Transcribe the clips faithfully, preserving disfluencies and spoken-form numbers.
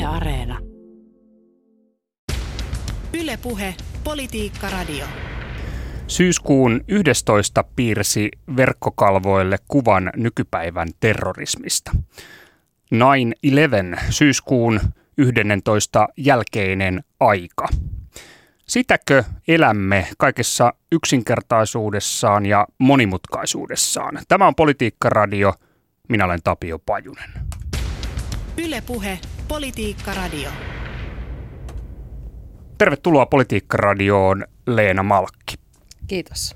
Areena. Yle Puhe, Politiikka Radio. Syyskuun yhdestoista piirsi verkkokalvoille kuvan nykypäivän terrorismista. nine eleven, syyskuun yhdentoista jälkeinen aika. Sitäkö elämme kaikessa yksinkertaisuudessaan ja monimutkaisuudessaan? Tämä on Politiikka Radio. Minä olen Tapio Pajunen. Yle Puhe, Politiikka Radio. Tervetuloa Politiikka Radioon, Leena Malkki. Kiitos.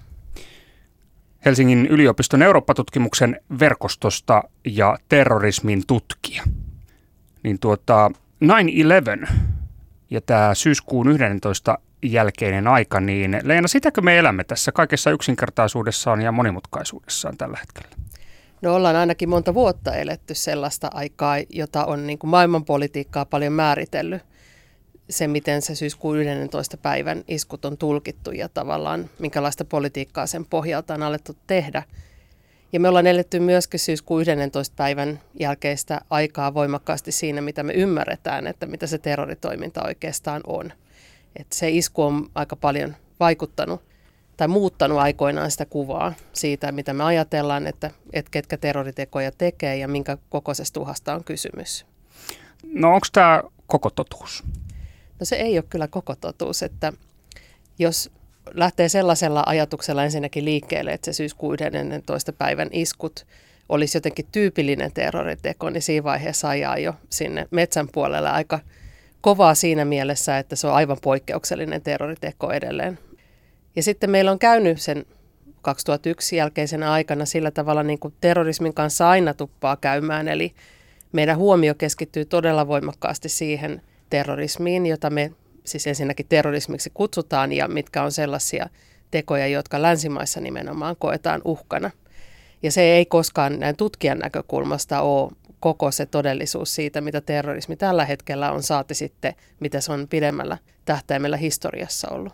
Helsingin yliopiston Eurooppa-tutkimuksen verkostosta ja terrorismin tutkija. Niin tuota, nine eleven ja tämä syyskuun yhdentoista jälkeinen aika, niin Leena, sitäkö me elämme tässä kaikessa yksinkertaisuudessaan ja monimutkaisuudessaan tällä hetkellä? No ollaan ainakin monta vuotta eletty sellaista aikaa, jota on niin kuin maailmanpolitiikkaa paljon määritellyt. Se, miten se syyskuun yhdentoista päivän iskut on tulkittu ja tavallaan minkälaista politiikkaa sen pohjalta on alettu tehdä. Ja me ollaan eletty myöskin syyskuun yhdentoista päivän jälkeistä aikaa voimakkaasti siinä, mitä me ymmärretään, että mitä se terroritoiminta oikeastaan on. Että se isku on aika paljon vaikuttanut tai muuttanut aikoinaan sitä kuvaa siitä, mitä me ajatellaan, että, että ketkä terroritekoja tekee ja minkä kokoisesta uhasta on kysymys. No onko tämä koko totuus? No se ei ole kyllä koko totuus, että jos lähtee sellaisella ajatuksella ensinnäkin liikkeelle, että se syyskuun yhdentoista päivän iskut olisi jotenkin tyypillinen terroriteko, niin siinä vaiheessa ajaa jo sinne metsän puolelle aika kovaa siinä mielessä, että se on aivan poikkeuksellinen terroriteko edelleen. Ja sitten meillä on käynyt sen kaksituhattayksi jälkeisenä aikana sillä tavalla niin kuin terrorismin kanssa aina tuppaa käymään, eli meidän huomio keskittyy todella voimakkaasti siihen terrorismiin, jota me siis ensinnäkin terrorismiksi kutsutaan ja mitkä on sellaisia tekoja, jotka länsimaissa nimenomaan koetaan uhkana. Ja se ei koskaan näin tutkijan näkökulmasta ole koko se todellisuus siitä, mitä terrorismi tällä hetkellä on, saati sitten, mitä se on pidemmällä tähtäimellä historiassa ollut.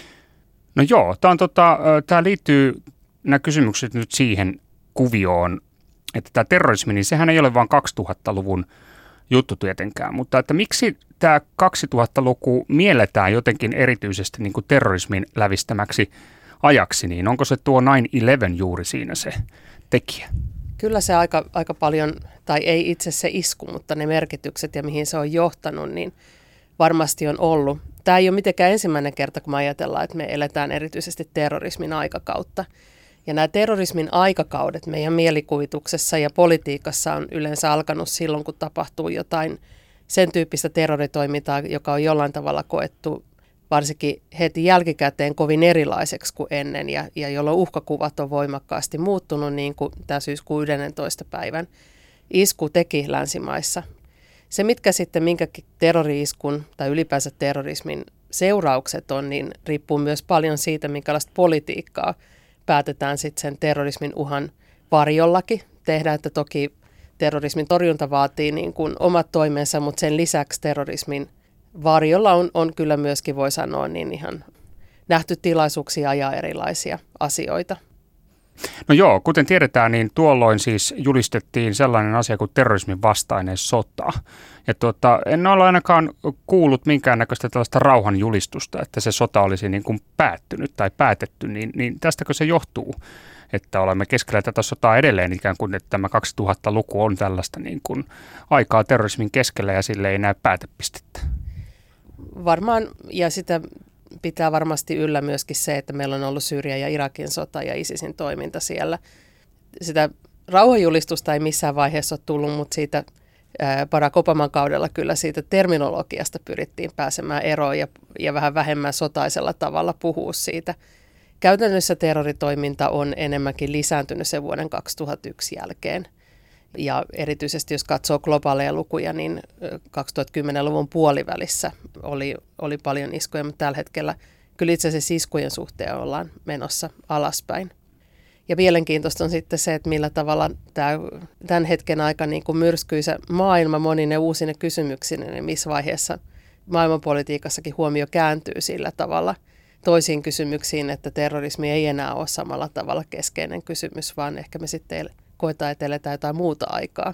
No joo, tämä tota, liittyy nämä kysymykset nyt siihen kuvioon, että tämä terrorismi, niin sehän ei ole vain kaksituhattaluvun juttu tietenkään, mutta että miksi tämä kaksituhattaluku mielletään jotenkin erityisesti niin kuin terrorismin lävistämäksi ajaksi, niin onko se tuo nine eleven juuri siinä se tekijä? Kyllä se aika, aika paljon, tai ei itse se isku, mutta ne merkitykset ja mihin se on johtanut, niin varmasti on ollut. Tämä ei ole mitenkään ensimmäinen kerta, kun me ajatellaan, että me eletään erityisesti terrorismin aikakautta. Ja nämä terrorismin aikakaudet meidän mielikuvituksessa ja politiikassa on yleensä alkanut silloin, kun tapahtuu jotain sen tyyppistä terroritoimintaa, joka on jollain tavalla koettu varsinkin heti jälkikäteen kovin erilaiseksi kuin ennen ja, ja jolloin uhkakuvat on voimakkaasti muuttunut, niin kuin tämä syyskuun yhdentoista päivän isku teki länsimaissa. Se, mitkä sitten minkäkin terrori-iskun tai ylipäänsä terrorismin seuraukset on, niin riippuu myös paljon siitä, minkälaista politiikkaa päätetään sitten sen terrorismin uhan varjollakin tehdä, että toki terrorismin torjunta vaatii niin kuin omat toimensa, mutta sen lisäksi terrorismin varjolla on, on kyllä myöskin, voi sanoa, niin ihan nähty tilaisuuksia ajaa erilaisia asioita. No joo, kuten tiedetään, niin tuolloin siis julistettiin sellainen asia kuin terrorismin vastainen sota. Ja tuota, en ole ainakaan kuullut minkäännäköistä tällaista rauhanjulistusta, että se sota olisi niin kuin päättynyt tai päätetty, niin, niin tästäkö se johtuu, että olemme keskellä tätä sotaa edelleen ikään kuin, että tämä kaksituhattaluku on tällaista niin kuin aikaa terrorismin keskellä ja sille ei näy päätepistettä? Varmaan, ja sitä pitää varmasti yllä myöskin se, että meillä on ollut Syyrian ja Irakin sota ja ISISin toiminta siellä. Sitä rauhanjulistusta ei missään vaiheessa ole tullut, mutta siitä Barack Obaman kaudella kyllä siitä terminologiasta pyrittiin pääsemään eroon ja, ja vähän vähemmän sotaisella tavalla puhua siitä. Käytännössä terroritoiminta on enemmänkin lisääntynyt sen vuoden kaksituhattayksi jälkeen. Ja erityisesti jos katsoo globaaleja lukuja, niin kaksituhattakymmenluvun puolivälissä oli, oli paljon iskuja, mutta tällä hetkellä kyllä itse asiassa iskujen suhteen ollaan menossa alaspäin. Ja mielenkiintoista on sitten se, että millä tavalla tämä, tämän hetken aika niin kuin myrskyisä maailma monine uusine kysymyksineen, niin missä vaiheessa maailmanpolitiikassakin huomio kääntyy sillä tavalla toisiin kysymyksiin, että terrorismi ei enää ole samalla tavalla keskeinen kysymys, vaan ehkä me sitten koetaan, että eletään jotain muuta aikaa.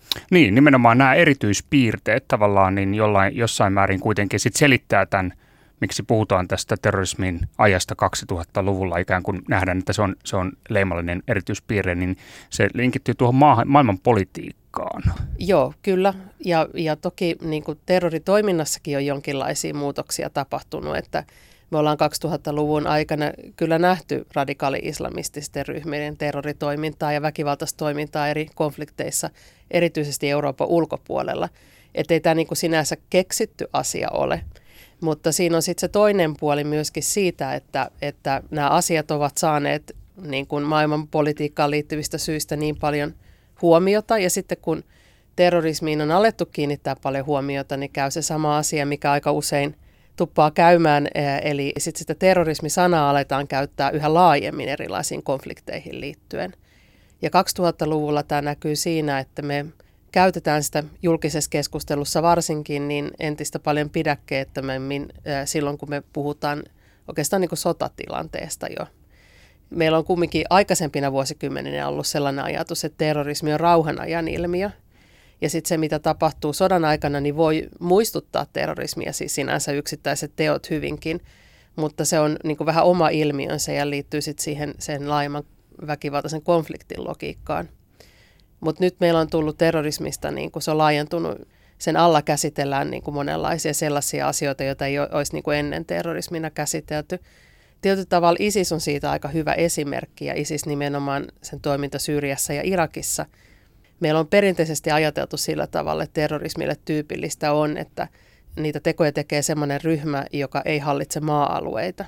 Niin, nimenomaan nämä erityispiirteet tavallaan niin jollain, jossain määrin kuitenkin sit selittää tämän, miksi puhutaan tästä terrorismin ajasta kaksituhattaluvulla, ikään kuin nähdään, että se on, se on leimallinen erityispiirre, niin se linkittyy tuohon maahan, maailman politiikkaan. Joo, kyllä. Ja, ja toki niin kuin terroritoiminnassakin on jonkinlaisia muutoksia tapahtunut, että me ollaan kaksituhattaluvun aikana kyllä nähty radikaali-islamististen ryhmien terroritoimintaa ja väkivaltaista toimintaa eri konflikteissa, erityisesti Euroopan ulkopuolella. Että ei tämä niin kuin sinänsä keksitty asia ole. Mutta siinä on sitten se toinen puoli myöskin siitä, että, että nämä asiat ovat saaneet niin kuin maailman politiikkaan liittyvistä syistä niin paljon huomiota. Ja sitten kun terrorismiin on alettu kiinnittää paljon huomiota, niin käy se sama asia, mikä aika usein tuppaa käymään. Eli sitten sitä terrorismisanaa aletaan käyttää yhä laajemmin erilaisiin konflikteihin liittyen. Ja kaksituhattaluvulla tämä näkyy siinä, että me käytetään sitä julkisessa keskustelussa varsinkin niin entistä paljon pidäkkeettömämmin silloin, kun me puhutaan oikeastaan niin kuin sotatilanteesta jo. Meillä on kumminkin aikaisempina vuosikymmeninä ollut sellainen ajatus, että terrorismi on rauhanajan ilmiö. Ja sitten se, mitä tapahtuu sodan aikana, niin voi muistuttaa terrorismia, siis sinänsä yksittäiset teot hyvinkin, mutta se on niin kuin vähän oma ilmiönsä ja liittyy sitten siihen sen laajemman väkivaltaisen konfliktin logiikkaan. Mutta nyt meillä on tullut terrorismista, niin kuin se on laajentunut, sen alla käsitellään niin kuin monenlaisia sellaisia asioita, joita ei olisi niin kuin ennen terrorismina käsitelty. Tietyllä tavalla ISIS on siitä aika hyvä esimerkki, ja ISIS nimenomaan sen toiminta Syyriassa ja Irakissa. Meillä on perinteisesti ajateltu sillä tavalla, että terrorismille tyypillistä on, että niitä tekoja tekee sellainen ryhmä, joka ei hallitse maa-alueita.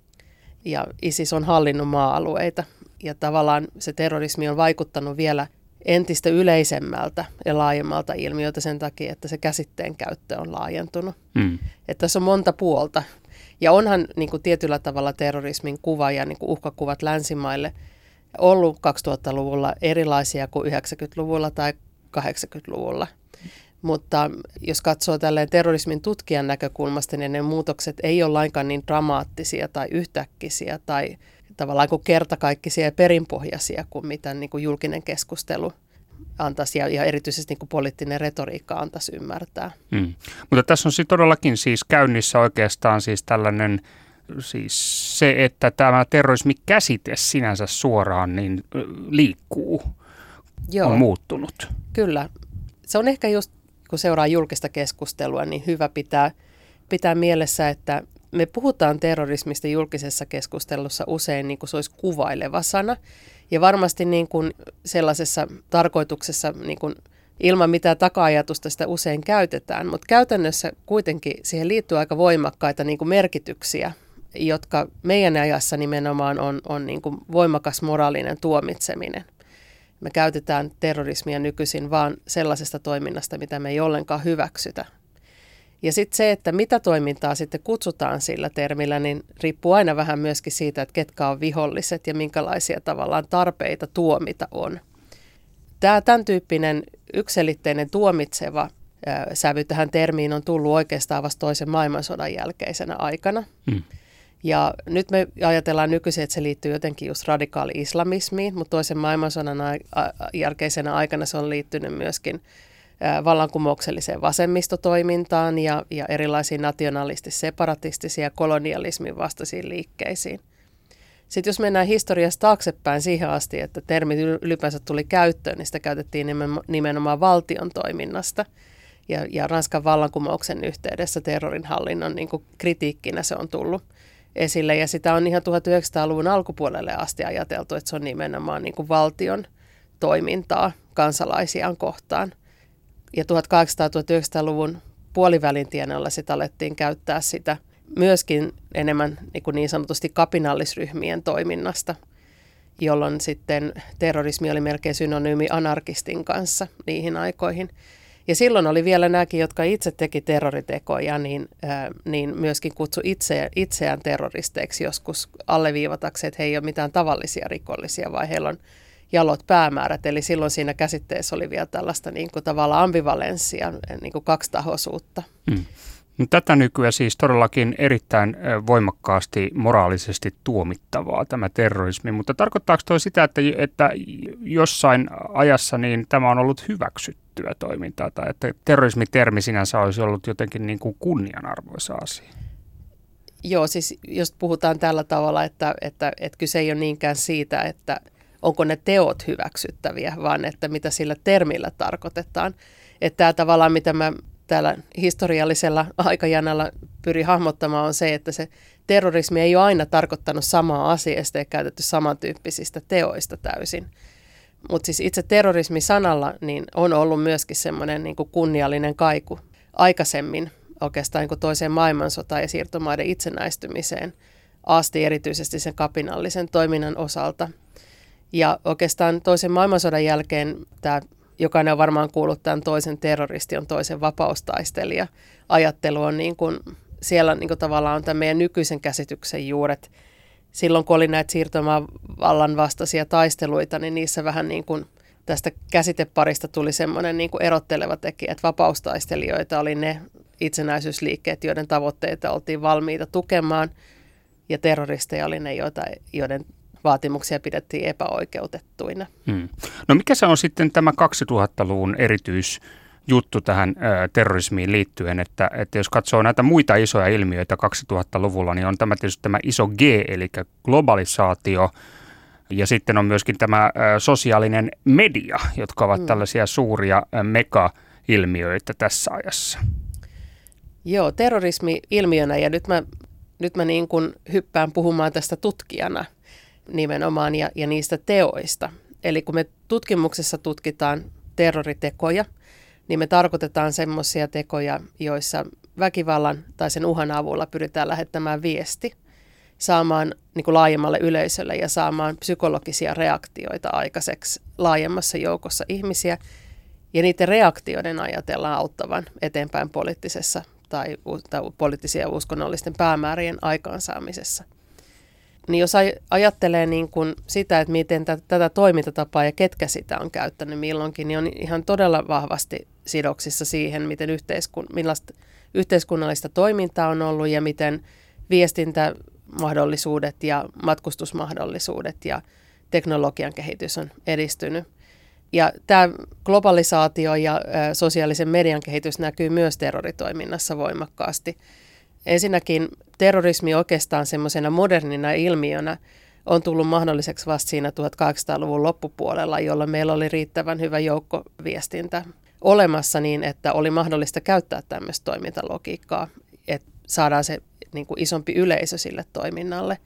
Ja ISIS on hallinnut maa-alueita, ja tavallaan se terrorismi on vaikuttanut vielä entistä yleisemmältä ja laajemmalta ilmiöltä sen takia, että se käsitteen käyttö on laajentunut. Mm. Että tässä on monta puolta. Ja onhan niin kuin tietyllä tavalla terrorismin kuva ja niin kuin uhkakuvat länsimaille ollut kaksituhattaluvulla erilaisia kuin yhdeksänkymmentäluvulla tai kahdeksankymmentäluvulla. Mutta jos katsoo tälleen terrorismin tutkijan näkökulmasta, niin ne muutokset ei ole lainkaan niin dramaattisia tai yhtäkkisiä tai tavallaan kuin kertakaikkisia ja perinpohjaisia kuin mitä niin kuin julkinen keskustelu antaisi ja, ja erityisesti niin kuin poliittinen retoriikka antaisi ymmärtää. Hmm. Mutta tässä on siis todellakin siis käynnissä oikeastaan siis tällainen siis se, että tämä terrorismikäsite sinänsä suoraan niin liikkuu, Joo. on muuttunut. Kyllä. Se on ehkä just, kun seuraa julkista keskustelua, niin hyvä pitää, pitää mielessä, että me puhutaan terrorismista julkisessa keskustelussa usein niin kuin se olisi kuvaileva sana. Ja varmasti niin kuin sellaisessa tarkoituksessa niin kuin ilman mitään taka-ajatusta sitä usein käytetään. Mutta käytännössä kuitenkin siihen liittyy aika voimakkaita niin kuin merkityksiä, jotka meidän ajassa nimenomaan on, on niin kuin voimakas moraalinen tuomitseminen. Me käytetään terrorismia nykyisin vaan sellaisesta toiminnasta, mitä me ei ollenkaan hyväksytä. Ja sitten se, että mitä toimintaa sitten kutsutaan sillä termillä, niin riippuu aina vähän myöskin siitä, että ketkä on viholliset ja minkälaisia tavallaan tarpeita tuomita on. Tämä tämän tyyppinen yksiselitteinen tuomitseva ää, sävy tähän termiin on tullut oikeastaan vasta toisen maailmansodan jälkeisenä aikana. Hmm. Ja nyt me ajatellaan nykyisin, että se liittyy jotenkin just radikaali-islamismiin, mutta toisen maailmansodan jälkeisenä aikana se on liittynyt myöskin vallankumoukselliseen vasemmistotoimintaan ja, ja erilaisiin nationalistis-separatistisiin ja kolonialismin vastaisiin liikkeisiin. Sitten jos mennään historiassa taaksepäin siihen asti, että termi ylipäänsä tuli käyttöön, niin sitä käytettiin nimenomaan valtion toiminnasta. Ja, ja Ranskan vallankumouksen yhteydessä terrorinhallinnon niin kuin kritiikkinä se on tullut esille. Ja sitä on ihan tuhatyhdeksänsataaluvun alkupuolelle asti ajateltu, että se on nimenomaan niin kuin valtion toimintaa kansalaisiaan kohtaan. Ja tuhatkahdeksansataa-tuhatyhdeksänsataaluvun puolivälin tienoilla sitä alettiin käyttää sitä myöskin enemmän niin, kuin niin sanotusti kapinallisryhmien toiminnasta, jolloin sitten terrorismi oli melkein synonyymi anarkistin kanssa niihin aikoihin. Ja silloin oli vielä nämäkin, jotka itse teki terroritekoja, niin, ää, niin myöskin kutsu itse, itseään terroristeiksi joskus alleviivatakseen, että he ei ole mitään tavallisia rikollisia, vaan heillä on jalot päämäärät. Eli silloin siinä käsitteessä oli vielä tällaista niin kuin tavallaan ambivalenssia, niin kuin kaksitahoisuutta. Hmm. No, tätä nykyään siis todellakin erittäin voimakkaasti moraalisesti tuomittavaa tämä terrorismi, mutta tarkoittaako toi sitä, että, että jossain ajassa niin tämä on ollut hyväksyttyä toimintaa tai että terrorismitermi sinänsä olisi ollut jotenkin niin kuin kunnianarvoisa asia? Joo, siis jos puhutaan tällä tavalla, että, että, että kyse ei ole niinkään siitä, että onko ne teot hyväksyttäviä, vaan että mitä sillä termillä tarkoitetaan. Että tämä tavallaan, mitä mä täällä historiallisella aikajanalla pyrin hahmottamaan, on se, että se terrorismi ei ole aina tarkoittanut samaa asiaa, sitä ei käytetty samantyyppisistä teoista täysin. Mutta siis itse terrorismi-sanalla niin on ollut myöskin semmoinen niin kuin kunniallinen kaiku aikaisemmin oikeastaan niin kuin toiseen maailmansotaan ja siirtomaiden itsenäistymiseen asti erityisesti sen kapinallisen toiminnan osalta. Ja oikeastaan toisen maailmansodan jälkeen tämä, jokainen on varmaan kuullut tämän toisen terroristi on toisen vapaustaistelija. Ajattelu on niin kuin, siellä niin kuin tavallaan on tämän meidän nykyisen käsityksen juuret. Silloin kun oli näitä siirtomaavallan vastaisia taisteluita, niin niissä vähän niin kuin tästä käsiteparista tuli semmoinen niin kuin erotteleva tekijä, että vapaustaistelijoita oli ne itsenäisyysliikkeet, joiden tavoitteita oltiin valmiita tukemaan, ja terroristeja oli ne, joita, joiden vaatimuksia pidettiin epäoikeutettuina. Hmm. No mikä se on sitten tämä kaksituhattaluvun erityisjuttu tähän ö, terrorismiin liittyen, että, että jos katsoo näitä muita isoja ilmiöitä kaksituhattaluvulla, niin on tämä tietysti tämä iso G, eli globalisaatio, ja sitten on myöskin tämä ö, sosiaalinen media, jotka ovat hmm. tällaisia suuria ö, mega-ilmiöitä tässä ajassa. Joo, terrorismi ilmiönä, ja nyt mä, nyt mä niin kuin hyppään puhumaan tästä tutkijana nimenomaan ja, ja niistä teoista. Eli kun me tutkimuksessa tutkitaan terroritekoja, niin me tarkoitetaan semmoisia tekoja, joissa väkivallan tai sen uhan avulla pyritään lähettämään viesti, saamaan niin kuin laajemmalle yleisölle ja saamaan psykologisia reaktioita aikaiseksi laajemmassa joukossa ihmisiä. Ja niiden reaktioiden ajatellaan auttavan eteenpäin poliittisessa tai, tai poliittisia ja uskonnollisten päämäärien aikaansaamisessa. Niin jos ajattelee niin kuin sitä, että miten t- tätä toimintatapaa ja ketkä sitä on käyttänyt milloinkin, niin on ihan todella vahvasti sidoksissa siihen, miten yhteiskun- millaista yhteiskunnallista toimintaa on ollut ja miten viestintämahdollisuudet ja matkustusmahdollisuudet ja teknologian kehitys on edistynyt. Ja tämä globalisaatio ja ä, sosiaalisen median kehitys näkyy myös terroritoiminnassa voimakkaasti. Ensinnäkin terrorismi oikeastaan semmoisena modernina ilmiönä on tullut mahdolliseksi vasta siinä tuhatkahdeksansataaluvun loppupuolella, jolloin meillä oli riittävän hyvä joukkoviestintä olemassa niin, että oli mahdollista käyttää tämmöistä toimintalogiikkaa, että saadaan se niin kuin isompi yleisö sille toiminnalle.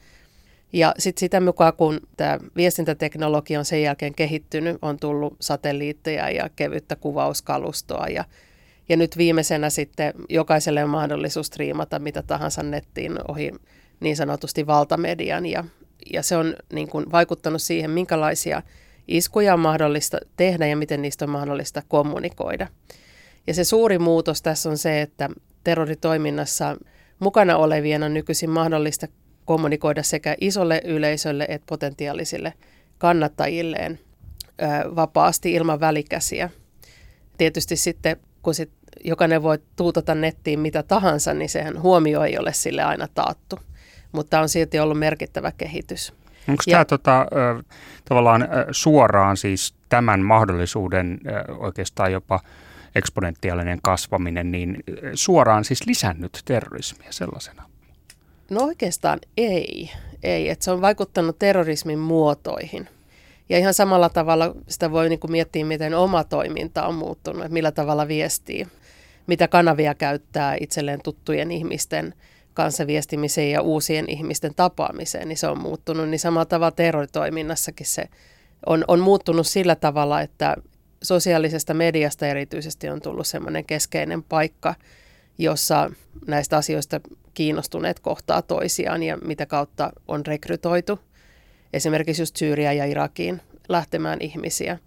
Ja sitten sitä mukaan, kun tämä viestintäteknologia on sen jälkeen kehittynyt, on tullut satelliitteja ja kevyttä kuvauskalustoa ja Ja nyt viimeisenä sitten jokaiselle on mahdollisuus striimata mitä tahansa nettiin ohi niin sanotusti valtamedian. Ja, ja se on niin kuin vaikuttanut siihen, minkälaisia iskuja on mahdollista tehdä ja miten niistä on mahdollista kommunikoida. Ja se suuri muutos tässä on se, että terroritoiminnassa mukana olevien on nykyisin mahdollista kommunikoida sekä isolle yleisölle että potentiaalisille kannattajilleen ää, vapaasti ilman välikäsiä. Tietysti sitten, kun sit jokainen voi tuutata nettiin mitä tahansa, niin sehän huomio ei ole sille aina taattu, mutta on silti ollut merkittävä kehitys. Onko ja, tämä tota, tavallaan suoraan siis tämän mahdollisuuden oikeastaan jopa eksponentiaalinen kasvaminen, niin suoraan siis lisännyt terrorismia sellaisena? No oikeastaan ei. ei. Et se on vaikuttanut terrorismin muotoihin. Ja ihan samalla tavalla sitä voi niin kuin miettiä, miten oma toiminta on muuttunut, että millä tavalla viestii, mitä kanavia käyttää itselleen tuttujen ihmisten kanssa viestimiseen ja uusien ihmisten tapaamiseen, niin se on muuttunut. Niin samalla tavalla terroritoiminnassakin se on, on muuttunut sillä tavalla, että sosiaalisesta mediasta erityisesti on tullut semmoinen keskeinen paikka, jossa näistä asioista kiinnostuneet kohtaa toisiaan ja mitä kautta on rekrytoitu. Esimerkiksi just Syyriaan ja Irakiin lähtemään ihmisiä.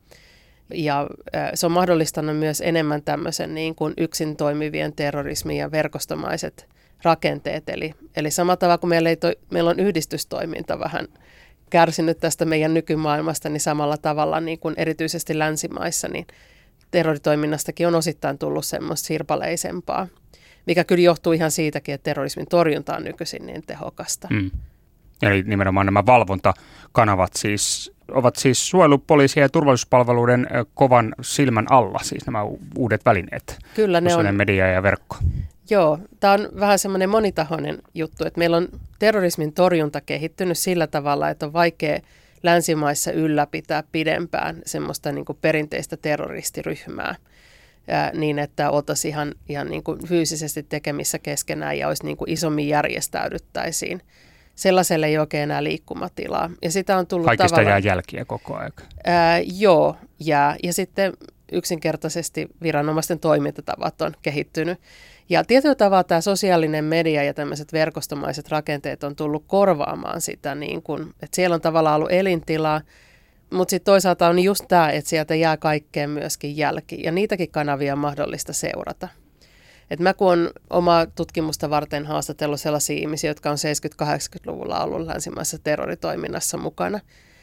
Ja se on mahdollistanut myös enemmän tämmöisen niin kuin yksin toimivien terrorismin ja verkostomaiset rakenteet. Eli, eli samalla tavalla kuin meillä, ei to, meillä on yhdistystoiminta vähän kärsinyt tästä meidän nykymaailmasta, niin samalla tavalla niin kuin erityisesti länsimaissa, niin terroritoiminnastakin on osittain tullut semmoista sirpaleisempaa. mikä kyllä johtuu ihan siitäkin, että terrorismin torjunta on nykyisin niin tehokasta. Mm. Eli nimenomaan nämä valvontakanavat siis ovat siis suojelupoliisia ja turvallisuuspalveluiden kovan silmän alla, siis nämä uudet välineet. Kyllä ne on. Media ja verkko. Joo, tämä on vähän semmoinen monitahoinen juttu, että meillä on terrorismin torjunta kehittynyt sillä tavalla, että on vaikea länsimaissa ylläpitää pidempään semmoista niin kuin perinteistä terroristiryhmää ää, niin, että oltaisiin ihan, ihan niin kuin fyysisesti tekemissä keskenään ja olisi niin kuin isommin järjestäydyttäisiin. Sellaiselle ei oikein enää liikkumatilaa. Ja sitä on tullut Kaikista tavallaan, jää jälkiä koko ajan. Ää, joo, jää. Ja sitten yksinkertaisesti viranomaisten toimintatavat on kehittynyt. Ja tietyllä tavalla tämä sosiaalinen media ja tämmöiset verkostomaiset rakenteet on tullut korvaamaan sitä, niin kun, että siellä on tavallaan ollut elintilaa, mutta sitten toisaalta on just tämä, että sieltä jää kaikkeen myöskin jälki, ja niitäkin kanavia on mahdollista seurata. Et mä kun olen omaa tutkimusta varten haastatellut sellaisia ihmisiä, jotka on seitsemänkymmentä-kahdeksankymmentäluvulla ollut länsimaisessa terroritoiminnassa mukana,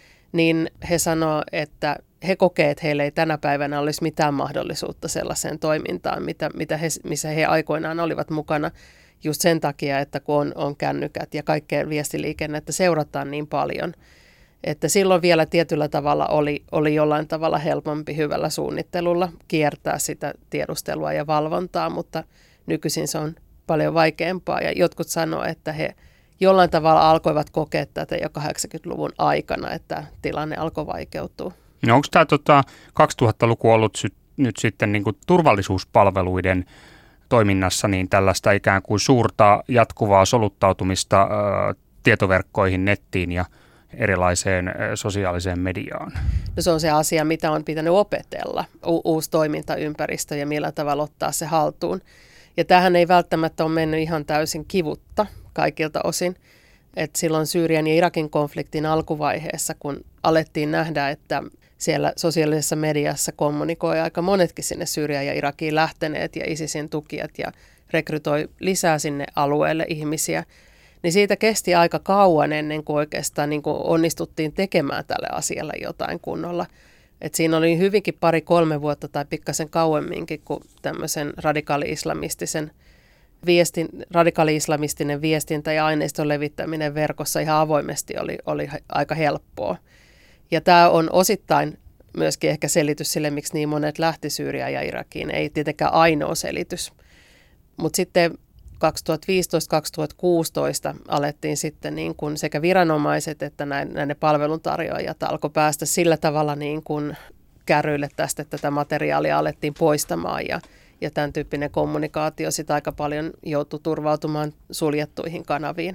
niin he sanoo, että he kokee, että heillä ei tänä päivänä olisi mitään mahdollisuutta sellaiseen toimintaan, mitä, mitä he, missä he aikoinaan olivat mukana, just sen takia, että kun on, on kännykät ja kaikkea viestiliikennettä seurataan niin paljon, että silloin vielä tietyllä tavalla oli, oli jollain tavalla helpompi hyvällä suunnittelulla kiertää sitä tiedustelua ja valvontaa, mutta nykyisin se on paljon vaikeampaa ja jotkut sanoo, että he jollain tavalla alkoivat kokea tätä jo kahdeksankymmentäluvun aikana, että tilanne alkoi vaikeutua. No onko tämä tota, kaksituhattaluku ollut sy- nyt sitten niin kuin turvallisuuspalveluiden toiminnassa niin tällaista ikään kuin suurta jatkuvaa soluttautumista ä, tietoverkkoihin, nettiin ja erilaiseen ä, sosiaaliseen mediaan? No se on se asia, mitä on pitänyt opetella, U- uusi toimintaympäristö ja millä tavalla ottaa se haltuun. Ja tämähän ei välttämättä ole mennyt ihan täysin kivutta kaikilta osin. Et silloin Syyrian ja Irakin konfliktin alkuvaiheessa, kun alettiin nähdä, että siellä sosiaalisessa mediassa kommunikoi aika monetkin sinne Syyriaan ja Irakiin lähteneet ja ISISin tukijat ja rekrytoi lisää sinne alueelle ihmisiä, niin siitä kesti aika kauan ennen kuin oikeastaan niin kuin onnistuttiin tekemään tälle asialle jotain kunnolla. Et siinä oli hyvinkin pari-kolme vuotta tai pikkasen kauemminkin, kun tämmöisen radikaali-islamistisen viestin, radikaali-islamistinen viestintä ja aineiston levittäminen verkossa ihan avoimesti oli, oli aika helppoa. Ja tämä on osittain myöskin ehkä selitys sille, miksi niin monet lähti Syyriaan ja Irakiin. Ei tietenkään ainoa selitys. Mutta sitten kaksituhattaviisitoista kaksituhattakuusitoista alettiin sitten niin kuin sekä viranomaiset että näiden palveluntarjoajat alkoi päästä sillä tavalla niin kuin kärryille tästä, että tätä materiaalia alettiin poistamaan ja, ja tämän tyyppinen kommunikaatio sitten aika paljon joutui turvautumaan suljettuihin kanaviin.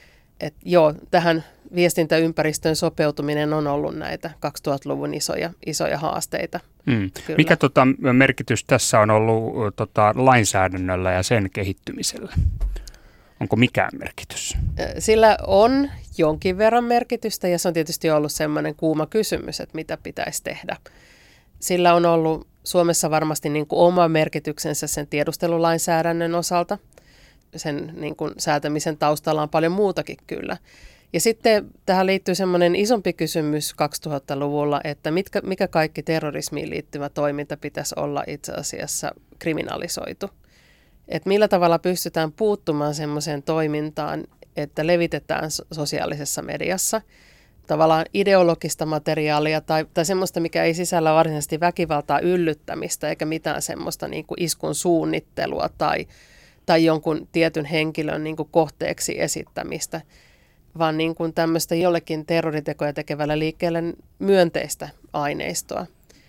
Et joo, tähän viestintäympäristöön sopeutuminen on ollut näitä kaksituhattaluvun isoja, isoja haasteita. Mm. Mikä tota, merkitys tässä on ollut tota, lainsäädännöllä ja sen kehittymisellä? Onko mikään merkitys? Sillä on jonkin verran merkitystä ja se on tietysti ollut semmoinen kuuma kysymys, että mitä pitäisi tehdä. Sillä on ollut Suomessa varmasti niin kuin oma merkityksensä sen tiedustelulainsäädännön osalta. Sen niin kuin säätämisen taustalla on paljon muutakin kyllä. Ja sitten tähän liittyy semmoinen isompi kysymys kaksituhattaluvulla, että mitkä, mikä kaikki terrorismiin liittyvä toiminta pitäisi olla itse asiassa kriminalisoitu. Että millä tavalla pystytään puuttumaan semmoiseen toimintaan, että levitetään sosiaalisessa mediassa tavallaan ideologista materiaalia tai, tai semmoista, mikä ei sisällä varsinaisesti väkivaltaa yllyttämistä eikä mitään semmoista niin kuin iskun suunnittelua tai tai jonkun tietyn henkilön niin kuin kohteeksi esittämistä, vaan niin kuin tämmöistä jollekin terroritekoja tekevällä liikkeelle myönteistä aineistoa.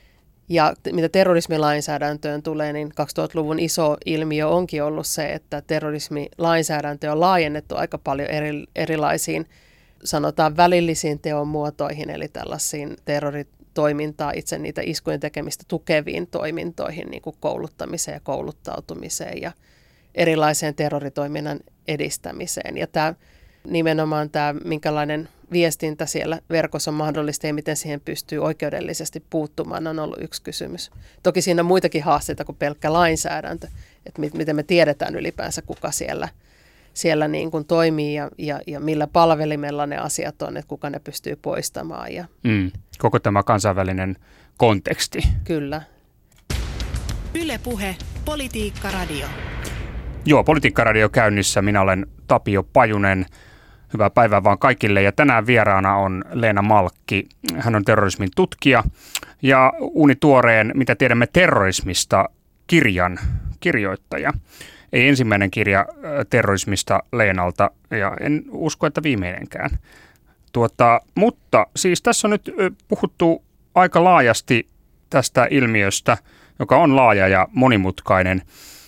Ja mitä terrorismilainsäädäntöön tulee, niin kaksituhattaluvun iso ilmiö onkin ollut se, että terrorismilainsäädäntö on laajennettu aika paljon eri, erilaisiin, sanotaan välillisiin teon muotoihin, eli tällaisiin terroritoimintaa, itse niitä iskujen tekemistä tukeviin toimintoihin, niin kuin kouluttamiseen ja kouluttautumiseen ja erilaiseen terroritoiminnan edistämiseen. Ja tämä, nimenomaan tämä, minkälainen viestintä siellä verkossa on mahdollista ja miten siihen pystyy oikeudellisesti puuttumaan, on ollut yksi kysymys. Toki siinä on muitakin haasteita kuin pelkkä lainsäädäntö, että miten me tiedetään ylipäänsä, kuka siellä, siellä niin kuin toimii ja, ja, ja millä palvelimella ne asiat on, että kuka ne pystyy poistamaan. Ja mm, koko tämä kansainvälinen konteksti. Kyllä. Yle Puhe, Politiikka Radio. Joo, Politiikkaradio käynnissä. Minä olen Tapio Pajunen. Hyvää päivää vaan kaikille. Ja tänään vieraana on Leena Malkki. Hän on terrorismin tutkija ja uunituoreen, mitä tiedämme terrorismista, kirjan kirjoittaja. Ei ensimmäinen kirja terrorismista Leenalta ja en usko, että viimeinenkään. Tuota, mutta siis tässä on nyt puhuttu aika laajasti tästä ilmiöstä, joka on laaja ja monimutkainen.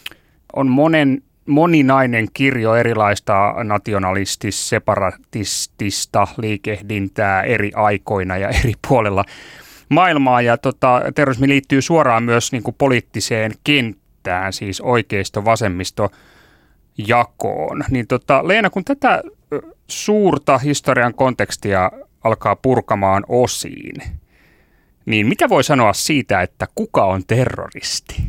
On monen, moninainen kirjo erilaista nationalistis, separatistista liikehdintää eri aikoina ja eri puolella maailmaa. Ja tota, terrorismi liittyy suoraan myös niin kuin poliittiseen kenttään, siis oikeisto-vasemmisto jakoon. Niin tota, Leena, kun tätä suurta historian kontekstia alkaa purkamaan osiin, niin mitä voi sanoa siitä, että kuka on terroristi?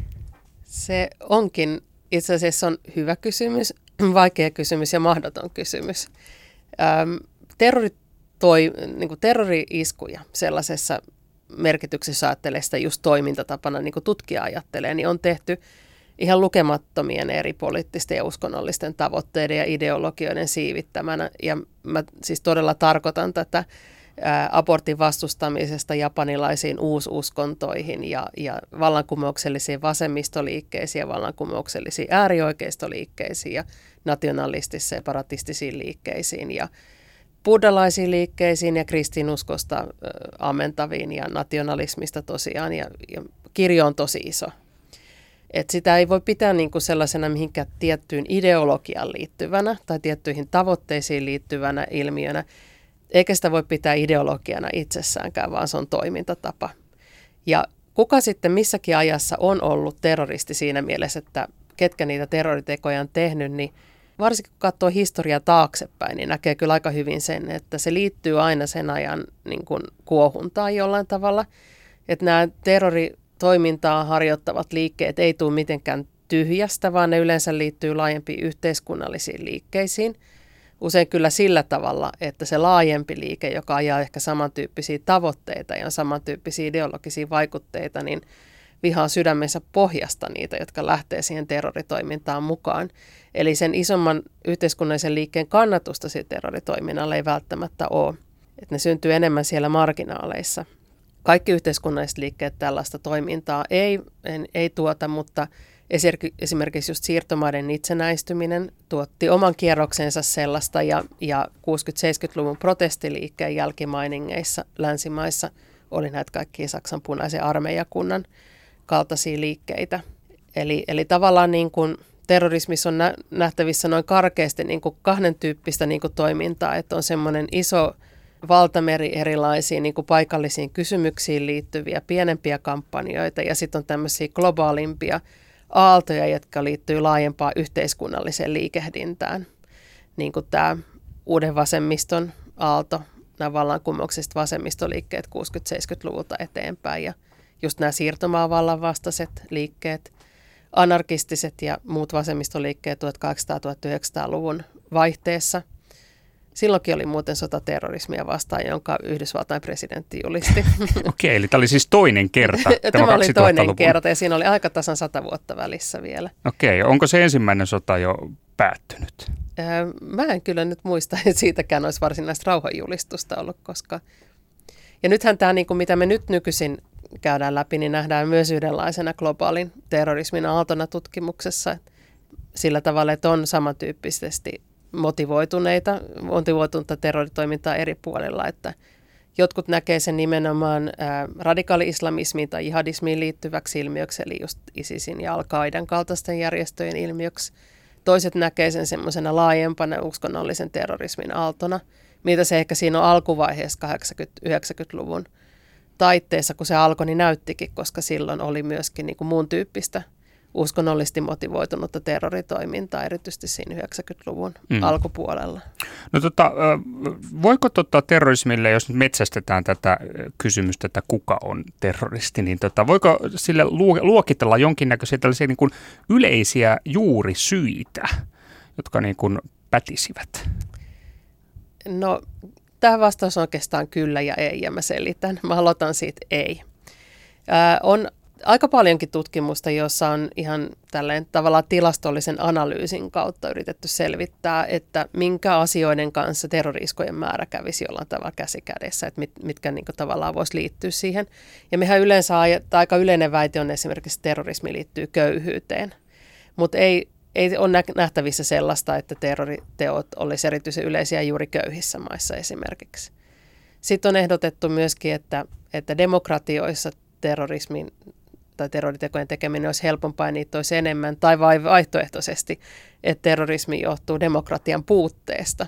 Se onkin itse asiassa on hyvä kysymys, vaikea kysymys ja mahdoton kysymys. Ähm, terrori toi, niin kuin terrori-iskuja sellaisessa merkityksessä ajattelee sitä just toimintatapana, niin kuin tutkija ajattelee, niin on tehty ihan lukemattomien eri poliittisten ja uskonnollisten tavoitteiden ja ideologioiden siivittämänä. Ja mä siis todella tarkoitan tätä ää, abortin vastustamisesta japanilaisiin uususkontoihin ja, ja vallankumouksellisiin vasemmistoliikkeisiin ja vallankumouksellisiin äärioikeistoliikkeisiin ja nationalistisiin separatistisiin liikkeisiin ja buddhalaisiin liikkeisiin ja kristinuskosta ä, ammentaviin ja nationalismista tosiaan. Ja, ja kirjo on tosi iso. Et sitä ei voi pitää niinku sellaisena mihinkään tiettyyn ideologiaan liittyvänä tai tiettyihin tavoitteisiin liittyvänä ilmiönä, eikä sitä voi pitää ideologiana itsessäänkään, vaan se on toimintatapa. Ja kuka sitten missäkin ajassa on ollut terroristi siinä mielessä, että ketkä niitä terroritekoja on tehnyt, niin varsinkin kun katsoo historiaa taaksepäin, niin näkee kyllä aika hyvin sen, että se liittyy aina sen ajan niin kuin kuohuntaan jollain tavalla, että nämä terrori toimintaa harjoittavat liikkeet ei tule mitenkään tyhjästä, vaan ne yleensä liittyy laajempiin yhteiskunnallisiin liikkeisiin. Usein kyllä sillä tavalla, että se laajempi liike, joka ajaa ehkä samantyyppisiä tavoitteita ja samantyyppisiä ideologisia vaikutteita, niin vihaa sydämensä pohjasta niitä, jotka lähtee siihen terroritoimintaan mukaan. Eli sen isomman yhteiskunnallisen liikkeen kannatusta sille terroritoiminnalle ei välttämättä ole. Että ne syntyy enemmän siellä marginaaleissa. Kaikki yhteiskunnalliset liikkeet tällaista toimintaa ei, ei tuota, mutta esimerkiksi just siirtomaiden itsenäistyminen tuotti oman kierroksensa sellaista ja, ja kuusikymmentä-seitsemänkymmentäluvun protestiliikkeen jälkimainingeissa länsimaissa oli näitä kaikkia Saksan punaisen armeijakunnan kaltaisia liikkeitä. Eli, eli tavallaan niin kuin terrorismissa on nä- nähtävissä noin karkeasti niin kuin kahden tyyppistä niin kuin toimintaa, että on semmoinen iso valtameri erilaisiin niin kuin paikallisiin kysymyksiin liittyviä pienempiä kampanjoita ja sitten on tämmöisiä globaalimpia aaltoja, jotka liittyy laajempaan yhteiskunnalliseen liikehdintään. Niin kuin tämä uuden vasemmiston aalto, nämä vallankumoukselliset vasemmistoliikkeet kuusikymmentä-seitsemänkymmentäluvulta eteenpäin ja just nämä siirtomaavallan vastaiset liikkeet, anarkistiset ja muut vasemmistoliikkeet tuhatkahdeksansataa-tuhatyhdeksänsataaluvun vaihteessa. Silloinkin oli muuten sotaterrorismia vastaan, jonka Yhdysvaltain presidentti julisti. Okei, eli tämä oli siis toinen kerta. Tämä, tämä oli toinen kerta ja siinä oli aika tasan sata vuotta välissä vielä. Okei, onko se ensimmäinen sota jo päättynyt? Mä en kyllä nyt muista, että siitäkään olisi varsinaista rauhanjulistusta ollut, koska... Ja nythän tämä, niin kuin mitä me nyt nykyisin käydään läpi, niin nähdään myös yhdenlaisena globaalin terrorismin aaltona tutkimuksessa sillä tavalla, että on samantyyppisesti motivoituneita, motivoitunutta terroritoimintaa eri puolilla, että jotkut näkee sen nimenomaan ää, radikaali-islamismiin tai jihadismiin liittyväksi ilmiöksi, eli just ISISin ja Al-Qaidan kaltaisten järjestöjen ilmiöksi. Toiset näkee sen semmoisena laajempana uskonnollisen terrorismin aaltona, mitä se ehkä siinä on alkuvaiheessa kahdeksankymmentä-yhdeksänkymmentäluvun taitteessa, kun se alkoi, niin näyttikin, koska silloin oli myöskin niin kuin muun tyyppistä uskonnollisesti motivoitunutta terroritoimintaa, erityisesti siinä yhdeksänkymmentäluvun mm. alkupuolella. No tota, voiko tota terrorismille, jos nyt metsästetään tätä kysymystä, että kuka on terroristi, niin tota, voiko sille luokitella jonkinnäköisiä tällaisia niin kuin yleisiä juurisyitä, jotka niin kuin pätisivät? No, tämä vastaus on oikeastaan kyllä ja ei, ja mä selitän. Mä aloitan siitä ei. Ää, on aika paljonkin tutkimusta, jossa on ihan tälleen tavallaan tilastollisen analyysin kautta yritetty selvittää, että minkä asioiden kanssa terrori-iskujen määrä kävisi jollain tavalla käsi kädessä, että mit, mitkä niin kuin tavallaan voisi liittyä siihen. Ja mehän yleensä, aika yleinen väite on esimerkiksi, että terrorismi liittyy köyhyyteen, mutta ei, ei ole nähtävissä sellaista, että terroriteot olisi erityisen yleisiä juuri köyhissä maissa esimerkiksi. Sitten on ehdotettu myöskin, että, että demokratioissa terrorismin tai terroritekojen tekeminen olisi helpompaa ja niitä olisi enemmän, tai vai vaihtoehtoisesti, että terrorismi johtuu demokratian puutteesta.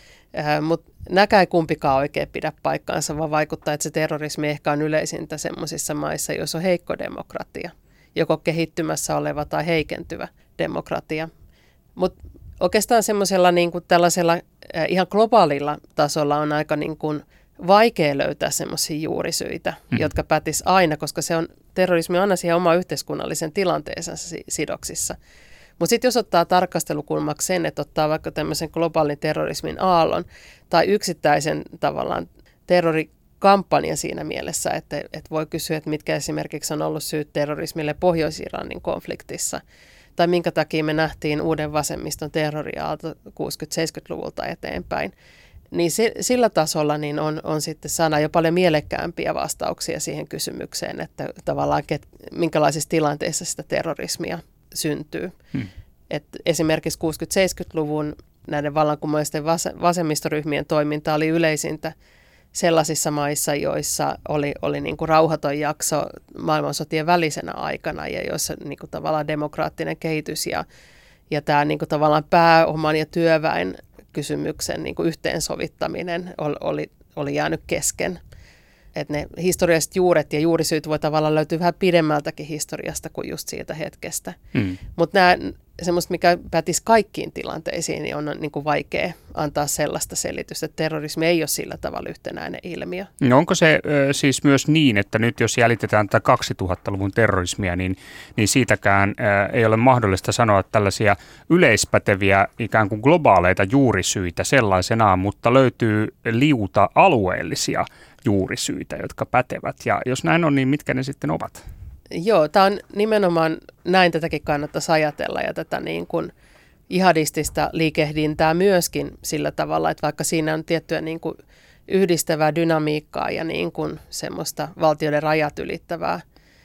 Äh, Mutta näkään ei kumpikaan oikein pidä paikkaansa, vaan vaikuttaa, että se terrorismi ehkä on yleisintä sellaisissa maissa, joissa on heikko demokratia, joko kehittymässä oleva tai heikentyvä demokratia. Mutta oikeastaan semmoisella niin kuin tällaisella äh, ihan globaalilla tasolla on aika niin kuin vaikea löytää semmoisia juurisyitä, mm. jotka pätis aina, koska se on, terrorismi on aina siihen oma yhteiskunnallisen tilanteensa sidoksissa. Mutta sitten jos ottaa tarkastelukulmaksi sen, että ottaa vaikka tämmöisen globaalin terrorismin aallon tai yksittäisen tavallaan terrorikampanjan siinä mielessä, että, että voi kysyä, että mitkä esimerkiksi on ollut syyt terrorismille Pohjois-Iranin konfliktissa, tai minkä takia me nähtiin uuden vasemmiston terroriaalto kuusikymmentä-seitsemänkymmentäluvulta eteenpäin. Niin se, sillä tasolla niin on, on sitten saada jo paljon mielekkäämpiä vastauksia siihen kysymykseen, että tavallaan ket, minkälaisissa tilanteissa sitä terrorismia syntyy. Hmm. Et esimerkiksi kuusikymmentä-seitsemänkymmentäluvun näiden vallankumoisten vas, vasemmistoryhmien toiminta oli yleisintä sellaisissa maissa, joissa oli, oli niin kuin rauhaton jakso maailmansotien välisenä aikana ja joissa niin kuin tavallaan demokraattinen kehitys ja, ja tämä niin kuin tavallaan pääoman ja työväen kysymyksen niin kuin yhteensovittaminen oli, oli jäänyt kesken. Että ne historialliset juuret ja juurisyyt voi tavallaan löytyä vähän pidemmältäkin historiasta kuin just siitä hetkestä. Mm. Mutta nämä semmoista, mikä pätisi kaikkiin tilanteisiin, niin on niin kuin vaikea antaa sellaista selitystä, että terrorismi ei ole sillä tavalla yhtenäinen ilmiö. No onko se ö, siis myös niin, että nyt jos jäljitetään tätä kaksituhattaluvun terrorismia, niin, niin siitäkään ö, ei ole mahdollista sanoa tällaisia yleispäteviä ikään kuin globaaleita juurisyitä sellaisenaan, mutta löytyy liuta alueellisia juurisyitä, jotka pätevät. Ja jos näin on, niin mitkä ne sitten ovat? Joo, tämä on nimenomaan, näin tätäkin kannattaisi ajatella ja tätä niin kuin jihadistista liikehdintää myöskin sillä tavalla, että vaikka siinä on tiettyä niin kuin yhdistävää dynamiikkaa ja niin kuin semmoista valtioiden rajat ylittävää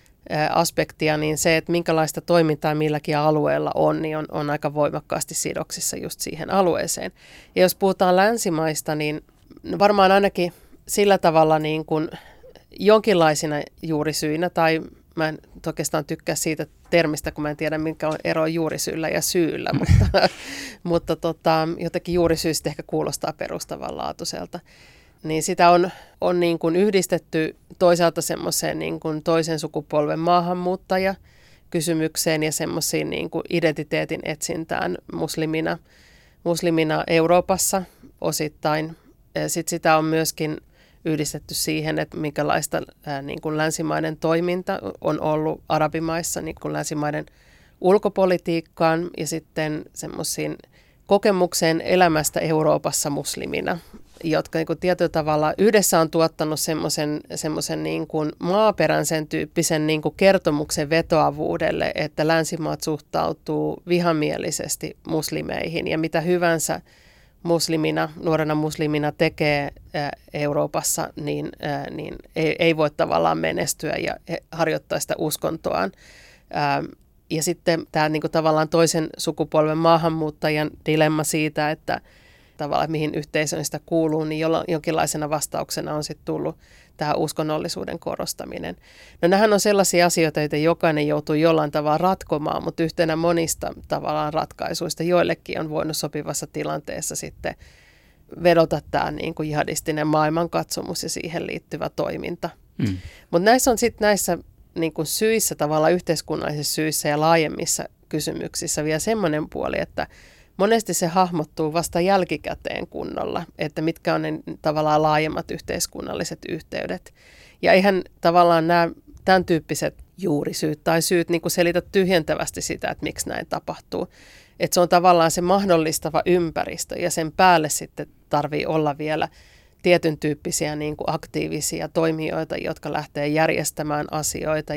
aspektia, niin se, että minkälaista toimintaa milläkin alueella on, niin on, on aika voimakkaasti sidoksissa just siihen alueeseen. Ja jos puhutaan länsimaista, niin varmaan ainakin sillä tavalla niin kuin jonkinlaisina juurisyinä, tai mä en oikeastaan tykkää siitä termistä, kun mä en tiedä, minkä on ero juurisyillä ja syyllä, mutta, mutta tota, jotenkin juurisyistä ehkä kuulostaa perustavanlaatuiselta. Niin sitä on, on niin kuin yhdistetty toisaalta semmoiseen niin kuin toisen sukupolven maahanmuuttaja kysymykseen ja semmoisiin niin kuin identiteetin etsintään muslimina, muslimina Euroopassa osittain. Sitten sitä on myöskin yhdistetty siihen, että minkälaista ää, niin kuin länsimainen toiminta on ollut arabimaissa, niin kuin länsimaiden ulkopolitiikkaan ja sitten semmoisiin kokemukseen elämästä Euroopassa muslimina, jotka niin kuin tietyllä tavalla yhdessä on tuottanut semmoisen, semmoisen niin kuin maaperäisen tyyppisen niin kuin kertomuksen vetoavuudelle, että länsimaat suhtautuu vihamielisesti muslimeihin ja mitä hyvänsä muslimina, nuorena muslimina tekee ää, Euroopassa, niin, ää, niin ei, ei voi tavallaan menestyä ja harjoittaa sitä uskontoaan. Ää, ja sitten tämä niin kuin tavallaan toisen sukupolven maahanmuuttajan dilemma siitä, että tavallaan mihin yhteisöön sitä kuuluu, niin jolla, jonkinlaisena vastauksena on sitten tullut tähän uskonnollisuuden korostaminen. No nämähän on sellaisia asioita, joita jokainen joutuu jollain tavalla ratkomaan, mutta yhtenä monista tavallaan ratkaisuista joillekin on voinut sopivassa tilanteessa sitten vedota tämä niin kuin jihadistinen maailmankatsomus ja siihen liittyvä toiminta. Mm. Mutta näissä on sitten näissä niin kuin syissä, tavallaan yhteiskunnallisissa syissä ja laajemmissa kysymyksissä vielä semmoinen puoli, että monesti se hahmottuu vasta jälkikäteen kunnolla, että mitkä on ne tavallaan laajemmat yhteiskunnalliset yhteydet. Ja eihän tavallaan nämä tämän tyyppiset juurisyyt tai syyt niin kuin selitä tyhjentävästi sitä, että miksi näin tapahtuu. Että se on tavallaan se mahdollistava ympäristö ja sen päälle sitten tarvii olla vielä tietyn tyyppisiä niin kuin aktiivisia toimijoita, jotka lähtee järjestämään asioita ja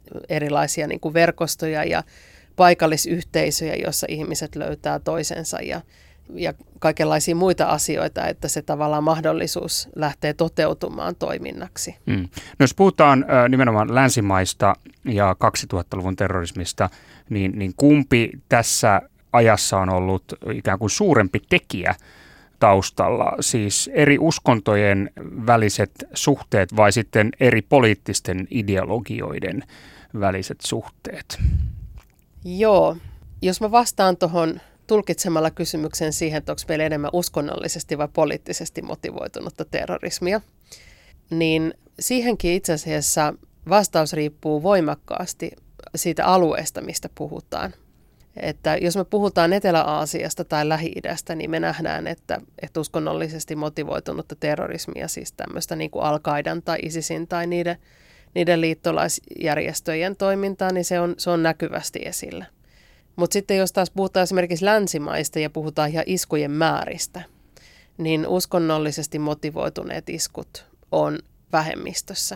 erilaisia niin kuin verkostoja ja paikallisyhteisöjä, joissa ihmiset löytää toisensa ja, ja kaikenlaisia muita asioita, että se tavallaan mahdollisuus lähtee toteutumaan toiminnaksi. Mm. No jos puhutaan äh, nimenomaan länsimaista ja kaksituhattaluvun terrorismista, niin, niin kumpi tässä ajassa on ollut ikään kuin suurempi tekijä taustalla, siis eri uskontojen väliset suhteet vai sitten eri poliittisten ideologioiden väliset suhteet? Joo, jos mä vastaan tuohon tulkitsemalla kysymyksen siihen, että onko meillä enemmän uskonnollisesti vai poliittisesti motivoitunutta terrorismia, niin siihenkin itse asiassa vastaus riippuu voimakkaasti siitä alueesta, mistä puhutaan. Että jos me puhutaan Etelä-Aasiasta tai Lähi-idästä, niin me nähdään, että, että uskonnollisesti motivoitunutta terrorismia, siis tämmöistä niin kuin Al-Qaidan tai ISISin tai niiden, niiden liittolaisjärjestöjen toimintaa, niin se on, se on näkyvästi esillä. Mutta sitten jos taas puhutaan esimerkiksi länsimaista ja puhutaan ihan iskujen määristä, niin uskonnollisesti motivoituneet iskut on vähemmistössä.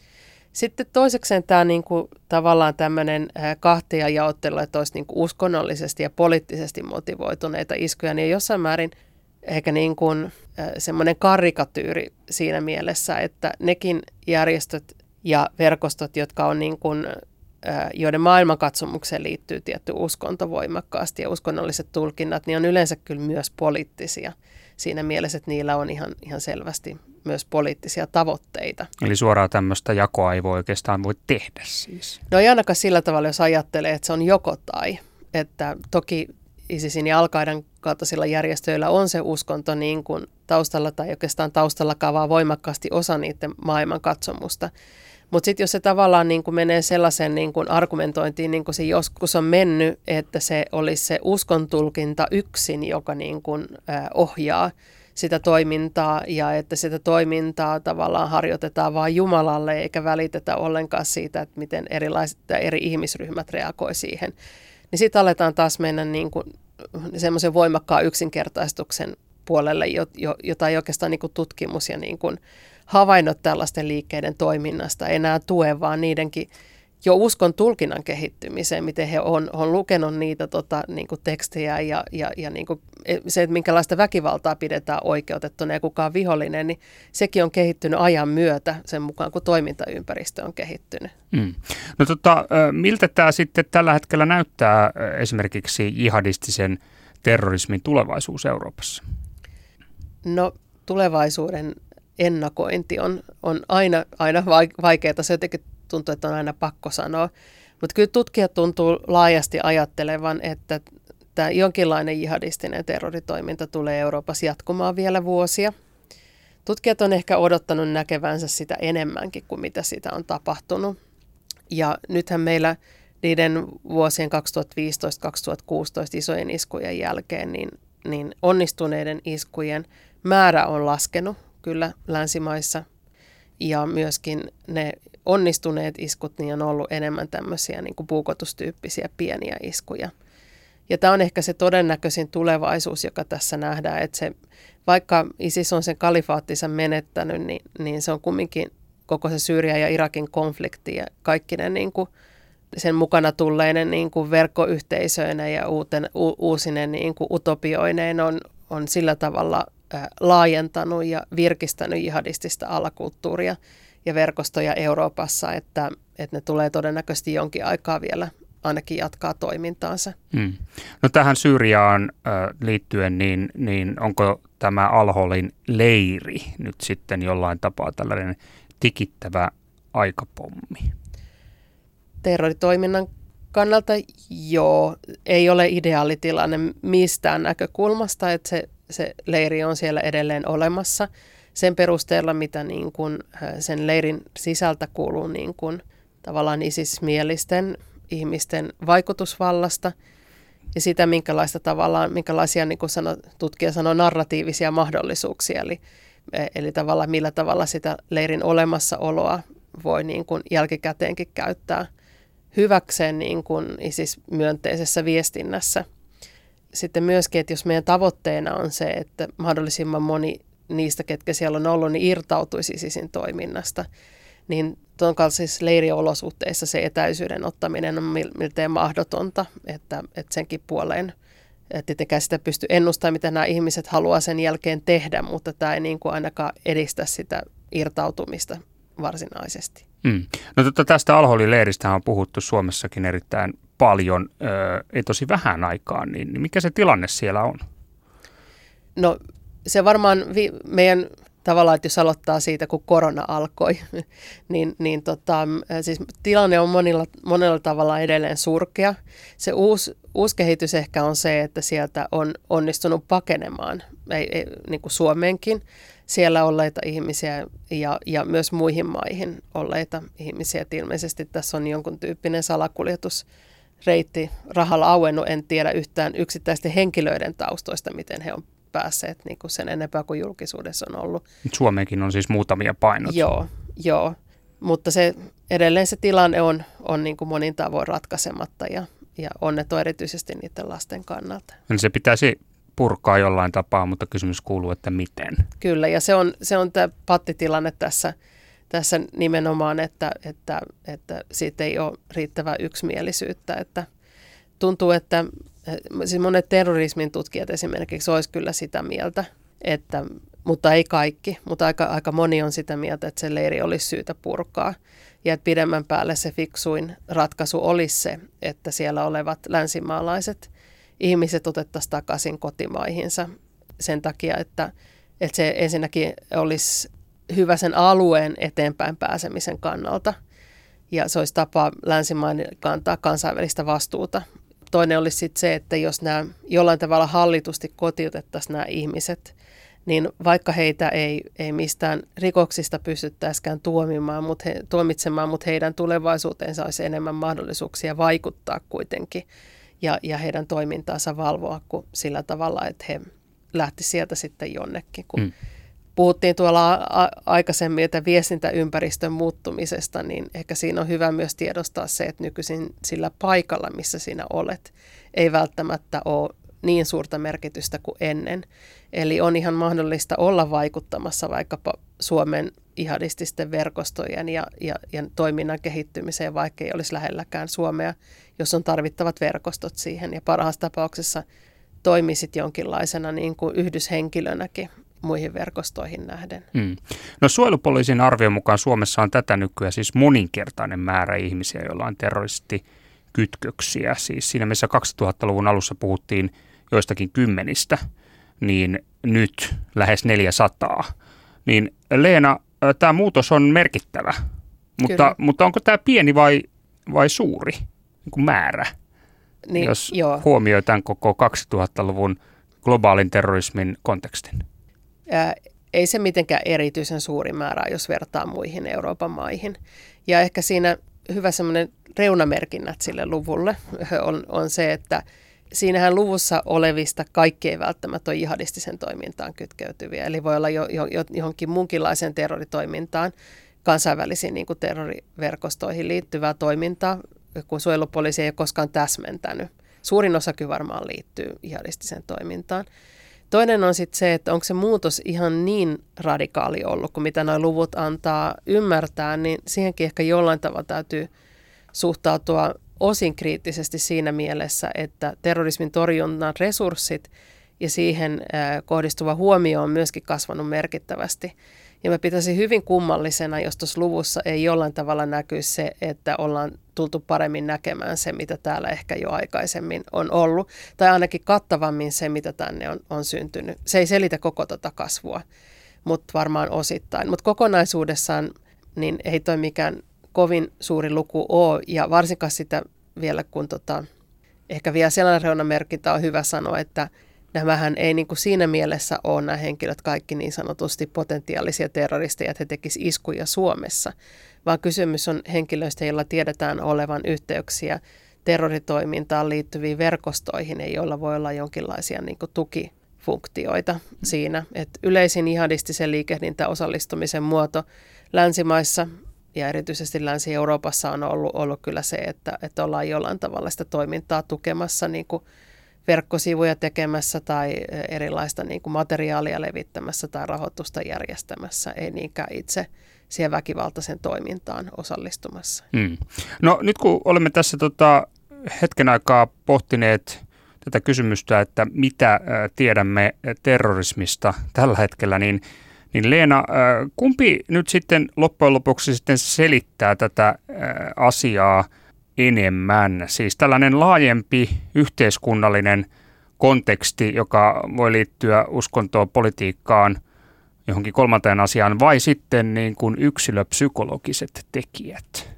Sitten toisekseen tämä niinku, tavallaan tämmöinen kahtia jaottelu, että olisi niinku uskonnollisesti ja poliittisesti motivoituneita iskuja, niin jossain määrin ehkä niinku, semmoinen karikatyyri siinä mielessä, että nekin järjestöt ja verkostot, jotka on niinku, joiden maailmankatsomukseen liittyy tietty uskonto voimakkaasti ja uskonnolliset tulkinnat, niin on yleensä kyllä myös poliittisia. Siinä mielessä, että niillä on ihan, ihan selvästi myös poliittisia tavoitteita. Eli suoraan tämmöistä jakoa ei voi oikeastaan voi tehdä siis. No ei ainakaan sillä tavalla, jos ajattelee, että se on joko tai. Että toki ISISin ja Al-Qaidan kaltaisilla järjestöillä on se uskonto niin kuin taustalla tai oikeastaan taustalla kavaa voimakkaasti osa niiden maailmankatsomusta. Mutta sitten jos se tavallaan niin kuin menee sellaisen niin kuin argumentointiin, niin kuin se joskus on mennyt, että se olisi se uskontulkinta yksin, joka niin kuin, äh, ohjaa sitä toimintaa ja että sitä toimintaa tavallaan harjoitetaan vain Jumalalle eikä välitetä ollenkaan siitä, että miten erilaiset eri ihmisryhmät reagoi siihen. Niin sitten aletaan taas mennä niin kuin semmoisen voimakkaan yksinkertaistuksen puolelle, jota ei oikeastaan niin kuin tutkimus ja niin kuin havainnot tällaisten liikkeiden toiminnasta enää tue, vaan niidenkin jo uskon tulkinnan kehittymiseen, miten he on, on lukenut niitä tota, niin kuin tekstejä ja, ja, ja niin kuin se, että minkälaista väkivaltaa pidetään oikeutettuna ja kuka on vihollinen, niin sekin on kehittynyt ajan myötä sen mukaan, kun toimintaympäristö on kehittynyt. Mm. No tota, miltä tämä sitten tällä hetkellä näyttää esimerkiksi jihadistisen terrorismin tulevaisuus Euroopassa? No tulevaisuuden ennakointi on, on aina, aina vaikeaa. Se jotenkin tuntuu, että on aina pakko sanoa. Mutta kyllä tutkijat tuntuu laajasti ajattelevan, että tämä jonkinlainen jihadistinen terroritoiminta tulee Euroopassa jatkumaan vielä vuosia. Tutkijat on ehkä odottanut näkevänsä sitä enemmänkin kuin mitä sitä on tapahtunut. Ja nythän meillä niiden vuosien kaksituhattaviisitoista kaksituhattakuusitoista isojen iskujen jälkeen niin, niin onnistuneiden iskujen määrä on laskenut kyllä länsimaissa. Ja myöskin ne onnistuneet iskut niin on ollut enemmän tämmöisiä niin kuin puukotustyyppisiä pieniä iskuja. Ja tämä on ehkä se todennäköisin tulevaisuus, joka tässä nähdään, että se, vaikka ISIS on sen kalifaattinsa menettänyt, niin, niin se on kumminkin koko se Syyrian ja Irakin konflikti ja kaikki ne niin kuin sen mukana tulleinen niin kuin verkkoyhteisöineen ja uuten, u, uusine niin kuin utopioineen on, on sillä tavalla laajentanut ja virkistänyt jihadistista alakulttuuria ja verkostoja Euroopassa, että, että ne tulee todennäköisesti jonkin aikaa vielä ainakin jatkaa toimintaansa. Hmm. No tähän Syyriaan äh, liittyen, niin, niin onko tämä Al-Holin leiri nyt sitten jollain tapaa tällainen tikittävä aikapommi? Terroritoiminnan kannalta joo, ei ole ideaalitilanne mistään näkökulmasta, että se Se leiri on siellä edelleen olemassa sen perusteella, mitä niin kuin sen leirin sisältä kuuluu niin kuin tavallaan ISIS-mielisten ihmisten vaikutusvallasta ja sitä, minkälaista tavallaan, minkälaisia niin kuin sano, tutkija sanoo, narratiivisia mahdollisuuksia, eli, eli tavallaan millä tavalla sitä leirin olemassaoloa voi niin kuin jälkikäteenkin käyttää hyväkseen niin kuin ISIS-myönteisessä viestinnässä. Sitten myöskin, että jos meidän tavoitteena on se, että mahdollisimman moni niistä, ketkä siellä on ollut, niin irtautuisi ISISin toiminnasta, niin tuon kaltaisissa leiriolosuhteissa se etäisyyden ottaminen on miltei mahdotonta, että, että senkin puoleen. Tietenkään sitä pysty ennustamaan, mitä nämä ihmiset haluaa sen jälkeen tehdä, mutta tämä ei niin kuin ainakaan edistä sitä irtautumista varsinaisesti. Mm. No tota, tästä Al-Holin leiristä on puhuttu Suomessakin erittäin paljon, öö, ei tosi vähän aikaan, niin mikä se tilanne siellä on? No se varmaan vi- meidän tavallaan, että jos aloittaa siitä, kun korona alkoi, niin, niin tota, siis tilanne on monilla, monella tavalla edelleen surkea. Se uusi, uusi kehitys ehkä on se, että sieltä on onnistunut pakenemaan, ei, ei, niin kuin Suomeenkin, siellä olleita ihmisiä ja, ja myös muihin maihin olleita ihmisiä. Et ilmeisesti tässä on jonkun tyyppinen salakuljetusreitti rahalla auennut. En tiedä yhtään yksittäisten henkilöiden taustoista, miten he on päässeet niin kuin sen enempää kuin julkisuudessa on ollut. Suomeenkin on siis muutamia painot. Joo, joo. Mutta se, edelleen se tilanne on, on niin kuin monin tavoin ratkaisematta ja, ja onneton erityisesti niiden lasten kannalta. Eli se pitäisi purkaa jollain tapaa, mutta kysymys kuuluu, että miten? Kyllä, ja se on, se on tämä pattitilanne tässä, tässä nimenomaan, että, että, että siitä ei ole riittävää yksimielisyyttä. Että tuntuu, että siis monet terrorismin tutkijat esimerkiksi olisi kyllä sitä mieltä, että, mutta ei kaikki, mutta aika, aika moni on sitä mieltä, että se leiri olisi syytä purkaa. Ja että pidemmän päälle se fiksuin ratkaisu olisi se, että siellä olevat länsimaalaiset ihmiset otettaisiin takaisin kotimaihinsa sen takia, että, että se ensinnäkin olisi hyvä sen alueen eteenpäin pääsemisen kannalta. Ja se olisi tapa länsimaiden kantaa kansainvälistä vastuuta. Toinen olisi sitten se, että jos nämä jollain tavalla hallitusti kotiutettaisiin nämä ihmiset, niin vaikka heitä ei, ei mistään rikoksista pystyttäisikään tuomimaan, mutta he, tuomitsemaan, mutta heidän tulevaisuuteensa olisi enemmän mahdollisuuksia vaikuttaa kuitenkin ja, ja heidän toimintaansa valvoa kuin sillä tavalla, että he lähtisivät sieltä sitten jonnekin. Kun mm. puhuttiin tuolla a- aikaisemmin, että viestintäympäristön muuttumisesta, niin ehkä siinä on hyvä myös tiedostaa se, että nykyisin sillä paikalla, missä sinä olet, ei välttämättä ole niin suurta merkitystä kuin ennen. Eli on ihan mahdollista olla vaikuttamassa vaikkapa Suomen jihadististen verkostojen ja, ja, ja toiminnan kehittymiseen, vaikka ei olisi lähelläkään Suomea, jos on tarvittavat verkostot siihen. Ja parhaassa tapauksessa toimisit jonkinlaisena niin kuin yhdyshenkilönäkin muihin verkostoihin nähden. Mm. No suojelupoliisin arvion mukaan Suomessa on tätä nykyään siis moninkertainen määrä ihmisiä, joilla on terroristikytköksiä. Siis siinä missä kaksituhattaluvun alussa puhuttiin joistakin kymmenistä, niin nyt lähes neljäsataa. Niin Leena, tämä muutos on merkittävä, mutta, mutta onko tämä pieni vai, vai suuri niin kuin määrä, niin, jos joo. huomioi tämän koko kaksituhattaluvun globaalin terrorismin kontekstin? Ää, ei se mitenkään erityisen suuri määrä, jos vertaa muihin Euroopan maihin. Ja ehkä siinä hyvä semmoinen reunamerkinnät sille luvulle on, on se, että siinähän luvussa olevista kaikki ei välttämättä ole jihadistisen toimintaan kytkeytyviä. Eli voi olla jo, jo, johonkin muunkinlaiseen terroritoimintaan, kansainvälisiin niin kuin terroriverkostoihin liittyvää toimintaa, kun suojelupoliisi ei ole koskaan täsmentänyt. Suurin osa kyllä varmaan liittyy jihadistiseen toimintaan. Toinen on sitten se, että onko se muutos ihan niin radikaali ollut, kuin mitä nuo luvut antaa ymmärtää, niin siihenkin ehkä jollain tavalla täytyy suhtautua osin kriittisesti siinä mielessä, että terrorismin torjunnan resurssit ja siihen kohdistuva huomio on myöskin kasvanut merkittävästi. Ja mä pitäisin hyvin kummallisena, jos tuossa luvussa ei jollain tavalla näkyisi se, että ollaan tultu paremmin näkemään se, mitä täällä ehkä jo aikaisemmin on ollut, tai ainakin kattavammin se, mitä tänne on, on syntynyt. Se ei selitä koko tätä kasvua, mutta varmaan osittain. Mutta kokonaisuudessaan niin ei toi mikään kovin suuri luku ole, ja varsinkaan sitä vielä, kun tota, ehkä vielä sellainen reunamerkintä on hyvä sanoa, että nämähän ei niin kuin siinä mielessä ole nämä henkilöt kaikki niin sanotusti potentiaalisia terroristeja, että he tekisivät iskuja Suomessa, vaan kysymys on henkilöistä, joilla tiedetään olevan yhteyksiä terroritoimintaan liittyviin verkostoihin, ja joilla voi olla jonkinlaisia niin kuin tukifunktioita siinä. Että yleisin jihadistisen liikehdintä osallistumisen muoto länsimaissa ja erityisesti Länsi-Euroopassa on ollut, ollut kyllä se, että, että ollaan jollain tavalla sitä toimintaa tukemassa niin kuin verkkosivuja tekemässä tai erilaista niin kuin materiaalia levittämässä tai rahoitusta järjestämässä, ei niinkään itse siihen väkivaltaisen toimintaan osallistumassa. Hmm. No nyt kun olemme tässä tota, hetken aikaa pohtineet tätä kysymystä, että mitä tiedämme terrorismista tällä hetkellä, niin, niin Leena, kumpi nyt sitten loppujen lopuksi sitten selittää tätä asiaa enemmän? Siis tällainen laajempi yhteiskunnallinen konteksti, joka voi liittyä uskontoon, politiikkaan, johonkin kolmanteen asiaan, vai sitten niin kuin yksilöpsykologiset tekijät?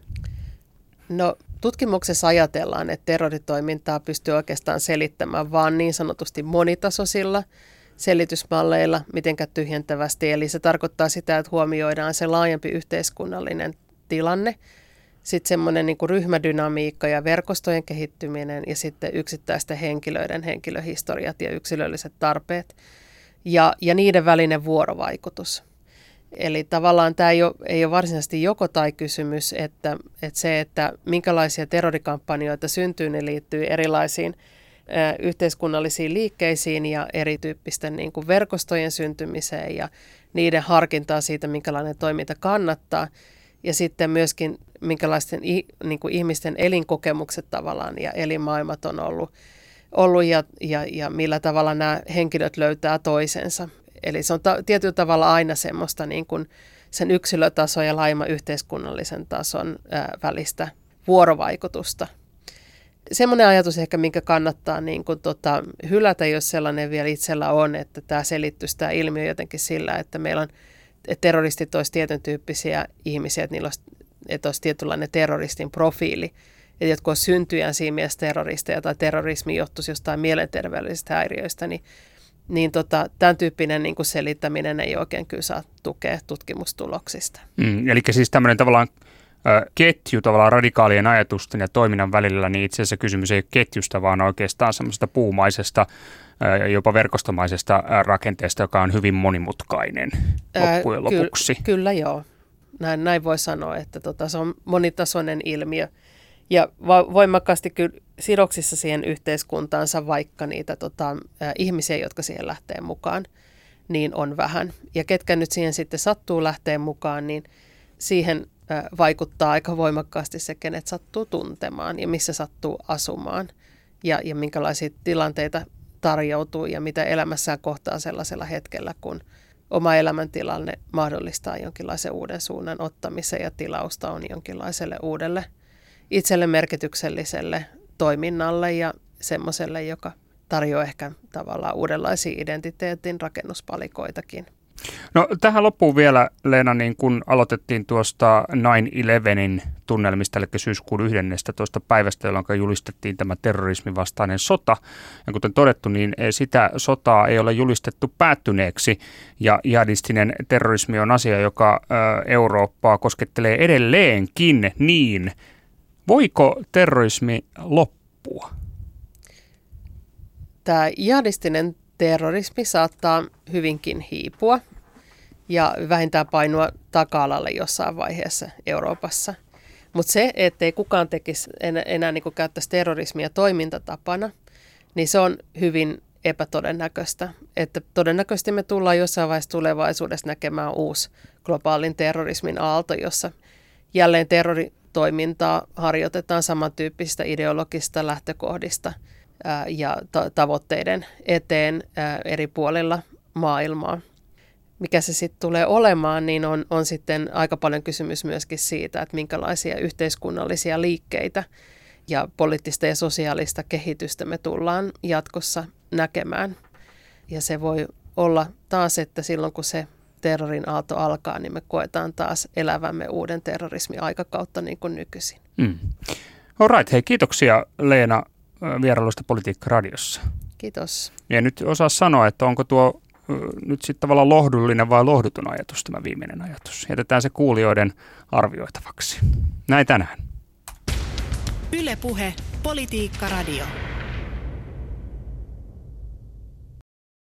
No tutkimuksessa ajatellaan, että terroritoimintaa pystyy oikeastaan selittämään vaan niin sanotusti monitasoisilla selitysmalleilla, mitenkä tyhjentävästi. Eli se tarkoittaa sitä, että huomioidaan se laajempi yhteiskunnallinen tilanne, sitten semmoinen niin kuin ryhmädynamiikka ja verkostojen kehittyminen ja sitten yksittäisten henkilöiden henkilöhistoriat ja yksilölliset tarpeet ja, ja niiden välinen vuorovaikutus. Eli tavallaan tämä ei ole, ei ole varsinaisesti joko tai kysymys, että, että se, että minkälaisia terrorikampanjoita syntyy, ne liittyy erilaisiin ä, yhteiskunnallisiin liikkeisiin ja erityyppisten niin kuin verkostojen syntymiseen ja niiden harkintaa siitä, minkälainen toiminta kannattaa. Ja sitten myöskin minkälaisten niin kuin ihmisten elinkokemukset tavallaan ja elinmaailmat on ollut, ollut ja, ja, ja millä tavalla nämä henkilöt löytää toisensa. Eli se on ta- tietyllä tavalla aina semmoista niin kuin sen yksilötason ja laajemman yhteiskunnallisen tason ää, välistä vuorovaikutusta. Semmoinen ajatus ehkä, minkä kannattaa niin kuin, tota, hylätä, jos sellainen vielä itsellä on, että tämä selittyisi tämä ilmiö jotenkin sillä, että meillä on että terroristit olisivat tietyn tyyppisiä ihmisiä, että niillä olisi, että olisi tietynlainen terroristin profiili. Että jotka olisi syntyjään siinä mielessä terroristeja tai terrorismi johtuisi jostain mielenterveydellisistä häiriöistä, niin, niin tota, tämän tyyppinen niin kuin selittäminen ei oikein kyllä saa tukea tutkimustuloksista. Mm, eli siis tämmöinen tavallaan äh, ketju tavallaan radikaalien ajatusten ja toiminnan välillä, niin itse asiassa kysymys ei ole ketjusta, vaan oikeastaan semmoisesta puumaisesta, jopa verkostomaisesta rakenteesta, joka on hyvin monimutkainen loppujen Ää, lopuksi. Ky- kyllä joo. Näin, näin voi sanoa, että tota, se on monitasoinen ilmiö ja va- voimakkaasti kyllä sidoksissa siihen yhteiskuntaansa, vaikka niitä tota, ä, ihmisiä, jotka siihen lähtee mukaan, niin on vähän. Ja ketkä nyt siihen sitten sattuu lähteä mukaan, niin siihen ä, vaikuttaa aika voimakkaasti se, kenet sattuu tuntemaan ja missä sattuu asumaan ja, ja minkälaisia tilanteita tarjoutuu ja mitä elämässään kohtaa sellaisella hetkellä, kun oma elämäntilanne mahdollistaa jonkinlaisen uuden suunnan ottamisen ja tilausta on jonkinlaiselle uudelle itselle merkitykselliselle toiminnalle ja semmoiselle, joka tarjoaa ehkä tavallaan uudenlaisia identiteetin rakennuspalikoitakin. No tähän loppuun vielä, Leena, niin kun aloitettiin tuosta nine eleven tunnelmista, eli syyskuun yhdennestätoista päivästä, jolloin julistettiin tämä terrorismin vastainen sota. Ja kuten todettu, niin sitä sotaa ei ole julistettu päättyneeksi, ja jihadistinen terrorismi on asia, joka Eurooppaa koskettelee edelleenkin. Niin voiko terrorismi loppua? Tämä jihadistinen terrorismi saattaa hyvinkin hiipua ja vähintään painua taka-alalle jossain vaiheessa Euroopassa. Mutta se, ettei kukaan tekisi enää, enää niin kuin käyttäisi terrorismia toimintatapana, niin se on hyvin epätodennäköistä. Että todennäköisesti me tullaan jossain vaiheessa tulevaisuudessa näkemään uusi globaalin terrorismin aalto, jossa jälleen terroritoimintaa harjoitetaan samantyyppisistä ideologisista lähtökohdista ja tavoitteiden eteen eri puolilla maailmaa. Mikä se sitten tulee olemaan, niin on, on sitten aika paljon kysymys myöskin siitä, että minkälaisia yhteiskunnallisia liikkeitä ja poliittista ja sosiaalista kehitystä me tullaan jatkossa näkemään. Ja se voi olla taas, että silloin kun se terrorin aalto alkaa, niin me koetaan taas elävämme uuden terrorismin aikakautta niin kuin nykyisin. Mm. All right, hei, kiitoksia Leena vierailusta Politiikka Radiossa. Kiitos. Ja nyt osaa sanoa, että onko tuo nyt sitten tavallaan lohdullinen vai lohduton ajatus, tämä viimeinen ajatus. Jätetään se kuulijoiden arvioitavaksi. Näin tänään. Yle Puhe, Politiikka Radio.